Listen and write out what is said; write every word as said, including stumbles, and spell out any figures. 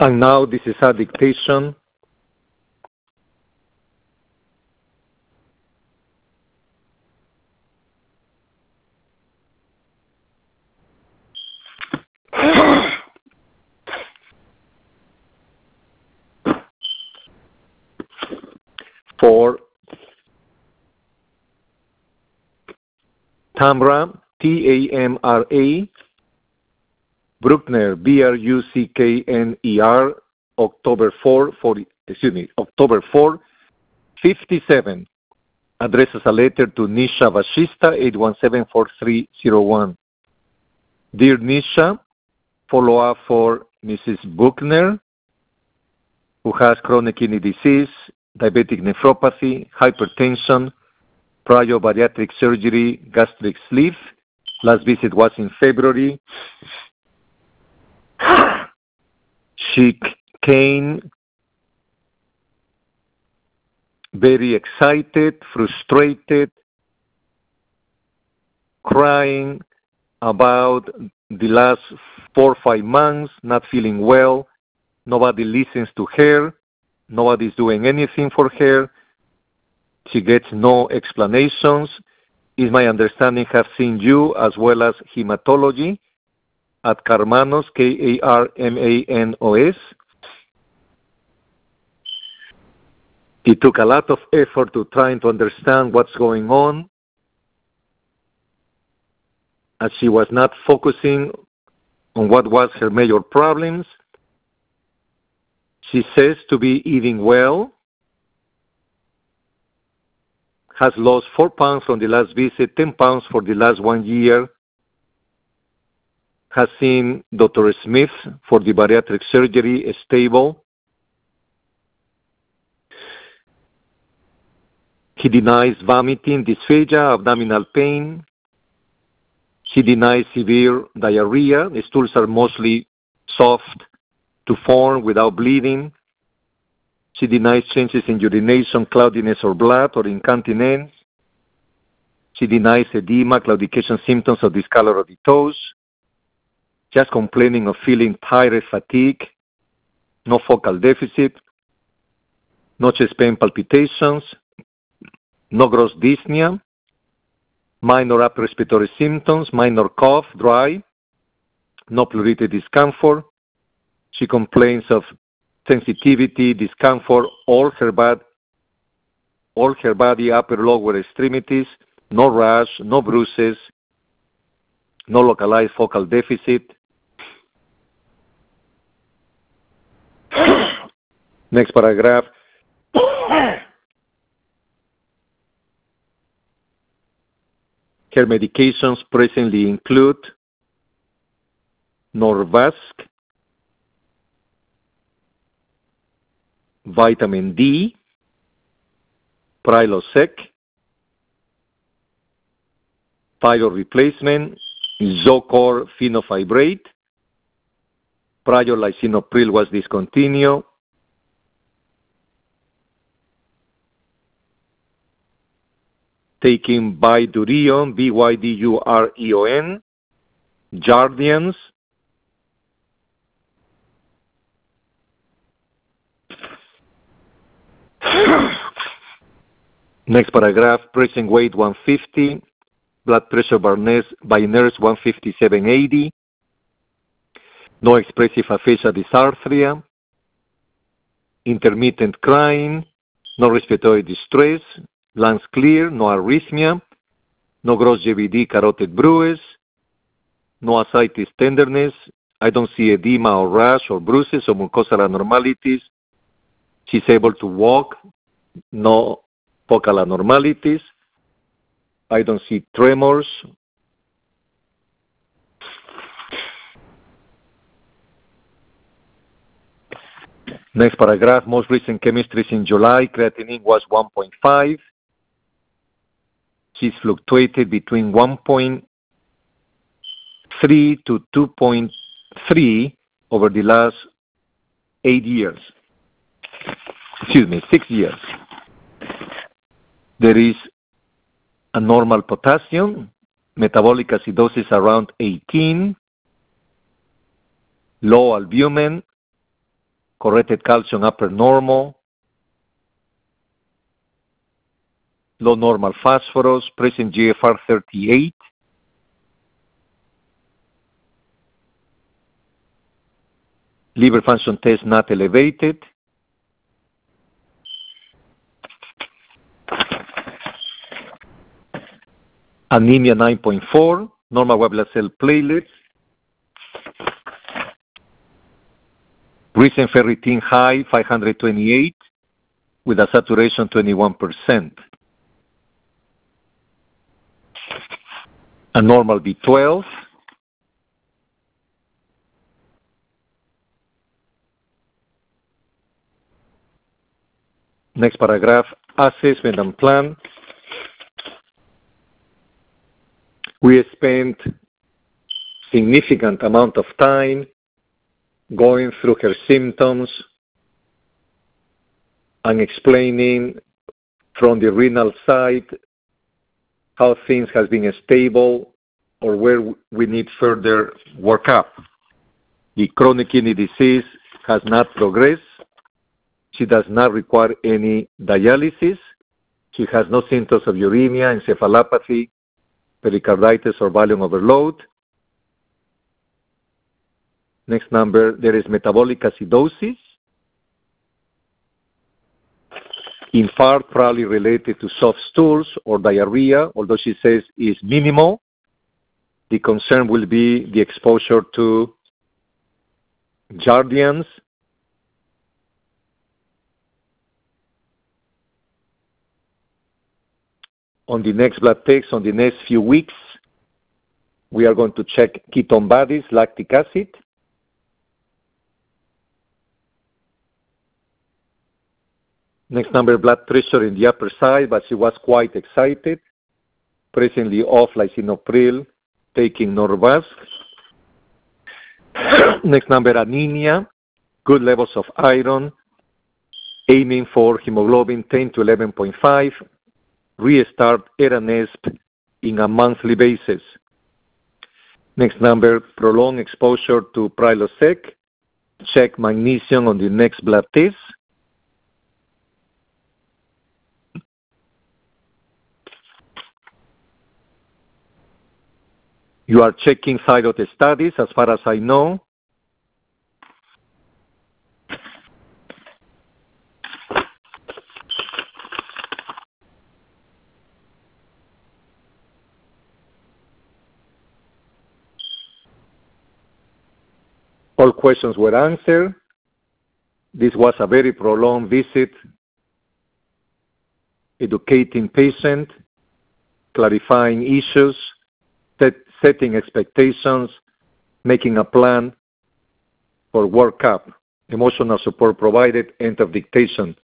And now this is a dictation. For Tamra, T A M R A, Bruckner, B R U C K N E R, October fourth, forty, excuse me, October fourth, fifty-seven. Addresses a letter to Nisha Vashista, eight one seven, four three zero one. Dear Nisha, follow up for Missus Bruckner, who has chronic kidney disease, diabetic nephropathy, hypertension, prior bariatric surgery, gastric sleeve. Last visit was in February. She came very excited, frustrated, crying about the last four or five months, not feeling well. Nobody listens to her. Nobody's doing anything for her. She gets no explanations. Is my understanding have seen you as well as hematology at Karmanos, K A R M A N O S. It took a lot of effort to trying to understand what's going on, as she was not focusing on what was her major problems. She says to be eating well, has lost four pounds from the last visit, ten pounds for the last one year, has seen Doctor Smith for the bariatric surgery, stable. He denies vomiting, dysphagia, abdominal pain. She denies severe diarrhea. The stools are mostly soft to form without bleeding. She denies changes in urination, cloudiness or blood, or incontinence. She denies edema, claudication symptoms of discolor of the toes. Just complaining of feeling tired, fatigue, no focal deficit, no chest pain palpitations, no gross dyspnea, minor upper respiratory symptoms, minor cough, dry, no pruritic discomfort. She complains of sensitivity, discomfort, all her, body, all her body, upper, lower extremities, no rash, no bruises, no localized focal deficit. Next paragraph. Her medications presently include Norvasc, vitamin D, Prilosec, thyroid replacement, Zocor fenofibrate, prior lisinopril was discontinued, taking Bydureon, B Y D U R E O N, Jardians, next paragraph, present weight one fifty, blood pressure by nurse, by nurse one fifty-seven eighty, no expressive aphasia dysarthria, intermittent crying, no respiratory distress, lungs clear, no arrhythmia, no gross J V D carotid bruise, no ascites tenderness. I don't see edema or rash or bruises or mucosal abnormalities. She's able to walk, no focal abnormalities. I don't see tremors. Next paragraph, most recent chemistries in July, creatinine was one point five. She's fluctuated between one point three to two point three over the last eight years. Excuse me, six years. There is a normal potassium, metabolic acidosis around eighteen, low albumin, corrected calcium upper normal, low normal phosphorus, present G F R thirty-eight, liver function test not elevated, anemia nine point four, normal white blood cell platelets, recent ferritin high five hundred twenty-eight with a saturation twenty-one percent. A normal B twelve, next paragraph, assessment and plan. We spent significant amount of time going through her symptoms and explaining from the renal side how things has been stable or where we need further workup. The chronic kidney disease has not progressed. She does not require any dialysis. She has no symptoms of uremia, encephalopathy, pericarditis, or volume overload. Next number, there is metabolic acidosis, in part probably related to soft stools or diarrhea, although she says is minimal. The concern will be the exposure to Jardians. On the next blood tests, on the next few weeks, we are going to check ketone bodies, lactic acid. Next number, blood pressure in the upper side, but she was quite excited. Presently off lisinopril, taking Norvasc. Next number, anemia, good levels of iron, aiming for hemoglobin ten to eleven point five. Restart Eranesp in a monthly basis. Next number, prolonged exposure to Prilosec. Check magnesium on the next blood test. You are checking thyroid studies, as far as I know. All questions were answered. This was a very prolonged visit, educating patient, clarifying issues, set, setting expectations, making a plan for workup, emotional support provided, end of dictation.